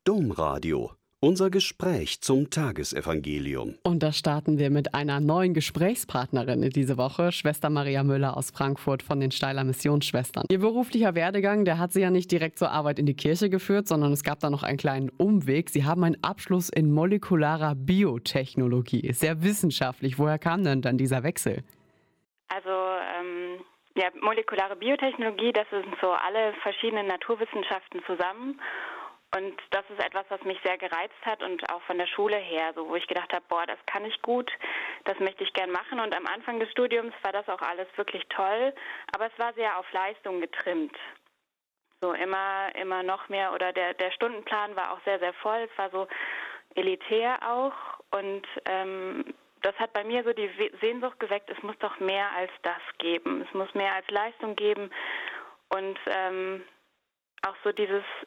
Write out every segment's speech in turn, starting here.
Domradio. Unser Gespräch zum Tagesevangelium. Und da starten wir mit einer neuen Gesprächspartnerin in diese Woche, Schwester Maria Müller aus Frankfurt von den Steiler Missionsschwestern. Ihr beruflicher Werdegang, der hat sie ja nicht direkt zur Arbeit in die Kirche geführt, sondern es gab da noch einen kleinen Umweg. Sie haben einen Abschluss in molekularer Biotechnologie. Sehr wissenschaftlich. Woher kam denn dann dieser Wechsel? Also molekulare Biotechnologie, das sind so alle verschiedenen Naturwissenschaften zusammen. Und das ist etwas, was mich sehr gereizt hat und auch von der Schule her, so wo ich gedacht habe, das kann ich gut, das möchte ich gern machen. Und am Anfang des Studiums war das auch alles wirklich toll, aber es war sehr auf Leistung getrimmt. So immer noch mehr, oder der Stundenplan war auch sehr, sehr voll, es war so elitär auch und das hat bei mir so die Sehnsucht geweckt, es muss doch mehr als das geben, es muss mehr als Leistung geben und auch so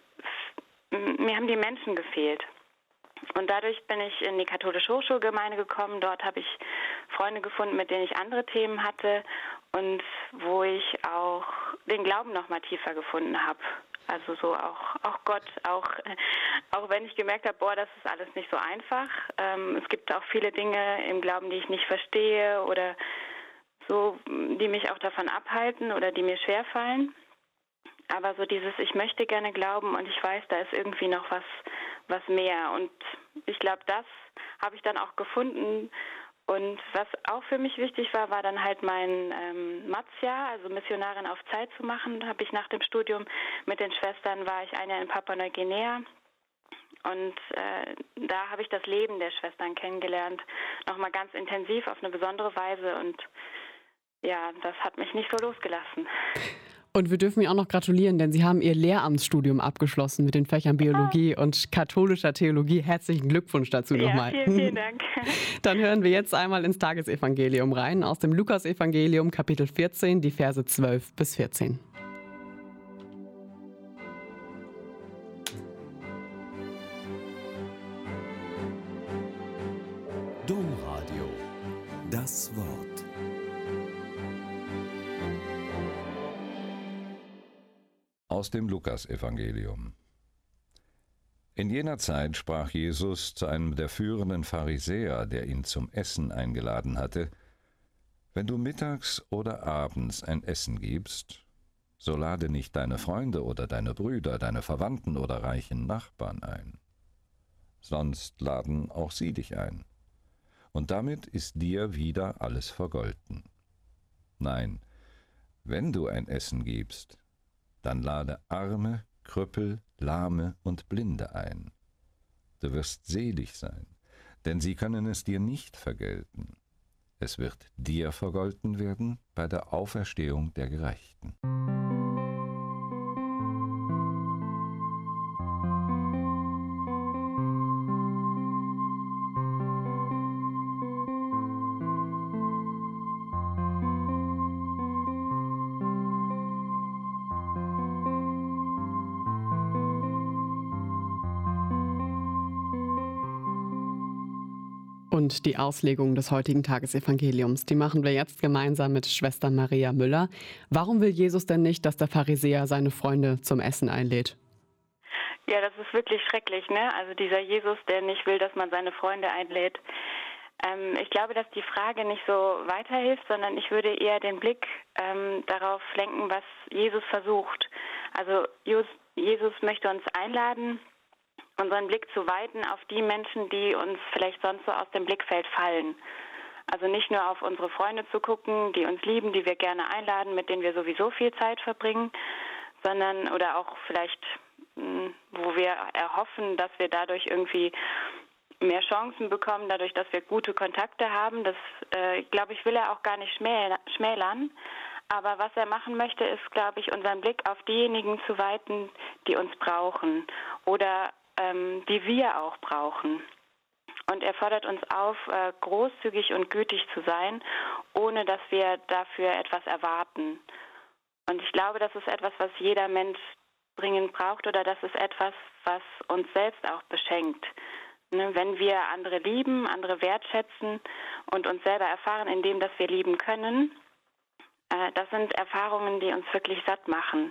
mir haben die Menschen gefehlt. Und dadurch bin ich in die katholische Hochschulgemeinde gekommen. Dort habe ich Freunde gefunden, mit denen ich andere Themen hatte und wo ich auch den Glauben noch mal tiefer gefunden habe. Also so auch Gott, auch wenn ich gemerkt habe, das ist alles nicht so einfach. Es gibt auch viele Dinge im Glauben, die ich nicht verstehe oder so, die mich auch davon abhalten oder die mir schwerfallen. Aber so dieses, ich möchte gerne glauben und ich weiß, da ist irgendwie noch was mehr. Und ich glaube, das habe ich dann auch gefunden. Und was auch für mich wichtig war, war dann halt mein Matzjahr, also Missionarin auf Zeit zu machen. Habe ich nach dem Studium mit den Schwestern, war ich ein Jahr in Papua-Neuguinea. Und da habe ich das Leben der Schwestern kennengelernt, nochmal ganz intensiv auf eine besondere Weise. Und ja, das hat mich nicht so losgelassen. Und wir dürfen Ihnen auch noch gratulieren, denn Sie haben Ihr Lehramtsstudium abgeschlossen mit den Fächern Biologie und katholischer Theologie. Herzlichen Glückwunsch dazu nochmal. Vielen Dank. Dann hören wir jetzt einmal ins Tagesevangelium rein, aus dem Lukasevangelium, Kapitel 14, die Verse 12 bis 14. Domradio. Das Wort. Aus dem Lukasevangelium. In jener Zeit sprach Jesus zu einem der führenden Pharisäer, der ihn zum Essen eingeladen hatte: Wenn du mittags oder abends ein Essen gibst, so lade nicht deine Freunde oder deine Brüder, deine Verwandten oder reichen Nachbarn ein. Sonst laden auch sie dich ein. Und damit ist dir wieder alles vergolten. Nein, wenn du ein Essen gibst, dann lade Arme, Krüppel, Lahme und Blinde ein. Du wirst selig sein, denn sie können es dir nicht vergelten. Es wird dir vergolten werden bei der Auferstehung der Gerechten. Und die Auslegung des heutigen Tagesevangeliums, die machen wir jetzt gemeinsam mit Schwester Maria Müller. Warum will Jesus denn nicht, dass der Pharisäer seine Freunde zum Essen einlädt? Ja, das ist wirklich schrecklich, ne? Also dieser Jesus, der nicht will, dass man seine Freunde einlädt. Ich glaube, dass die Frage nicht so weiterhilft, sondern ich würde eher den Blick darauf lenken, was Jesus versucht. Also Jesus möchte uns einladen, unseren Blick zu weiten auf die Menschen, die uns vielleicht sonst so aus dem Blickfeld fallen. Also nicht nur auf unsere Freunde zu gucken, die uns lieben, die wir gerne einladen, mit denen wir sowieso viel Zeit verbringen, sondern oder auch vielleicht, wo wir erhoffen, dass wir dadurch irgendwie mehr Chancen bekommen, dadurch, dass wir gute Kontakte haben. Das, glaube ich, will er auch gar nicht schmälern. Aber was er machen möchte, ist, glaube ich, unseren Blick auf diejenigen zu weiten, die uns brauchen oder die wir auch brauchen. Und er fordert uns auf, großzügig und gütig zu sein, ohne dass wir dafür etwas erwarten. Und ich glaube, das ist etwas, was jeder Mensch dringend braucht, oder das ist etwas, was uns selbst auch beschenkt. Ne, wenn wir andere lieben, andere wertschätzen und uns selber erfahren in dem, dass wir lieben können, das sind Erfahrungen, die uns wirklich satt machen.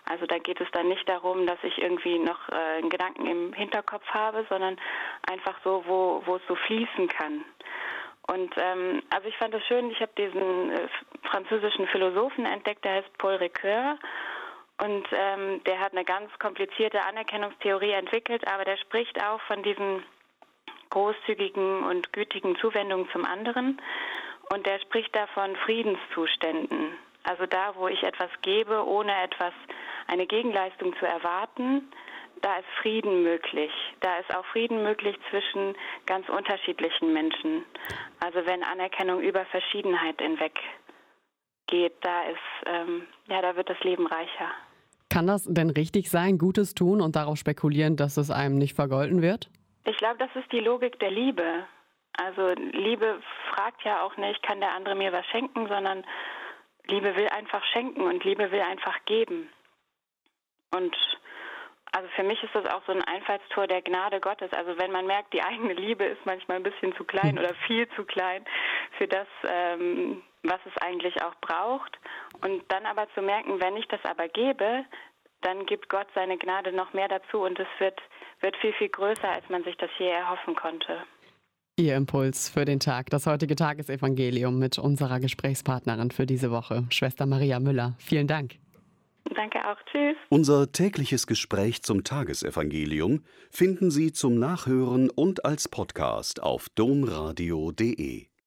Also da geht es dann nicht darum, dass ich irgendwie noch einen Gedanken im Hinterkopf habe, sondern einfach so, wo es so fließen kann. Und also ich fand es schön, ich habe diesen französischen Philosophen entdeckt, der heißt Paul Ricoeur. Und der hat eine ganz komplizierte Anerkennungstheorie entwickelt, aber der spricht auch von diesen großzügigen und gütigen Zuwendungen zum anderen. Und der spricht da von Friedenszuständen. Also da, wo ich etwas gebe, ohne eine Gegenleistung zu erwarten, da ist Frieden möglich. Da ist auch Frieden möglich zwischen ganz unterschiedlichen Menschen. Also wenn Anerkennung über Verschiedenheit hinweg geht, da wird das Leben reicher. Kann das denn richtig sein, Gutes tun und darauf spekulieren, dass es einem nicht vergolten wird? Ich glaube, das ist die Logik der Liebe. Also Liebe fragt ja auch nicht, kann der andere mir was schenken, sondern Liebe will einfach schenken und Liebe will einfach geben. Und also für mich ist das auch so ein Einfallstor der Gnade Gottes. Also wenn man merkt, die eigene Liebe ist manchmal ein bisschen zu klein oder viel zu klein für das, was es eigentlich auch braucht. Und dann aber zu merken, wenn ich das aber gebe, dann gibt Gott seine Gnade noch mehr dazu und es wird viel, viel größer, als man sich das je erhoffen konnte. Ihr Impuls für den Tag, das heutige Tagesevangelium mit unserer Gesprächspartnerin für diese Woche, Schwester Maria Müller. Vielen Dank. Danke auch. Tschüss. Unser tägliches Gespräch zum Tagesevangelium finden Sie zum Nachhören und als Podcast auf domradio.de.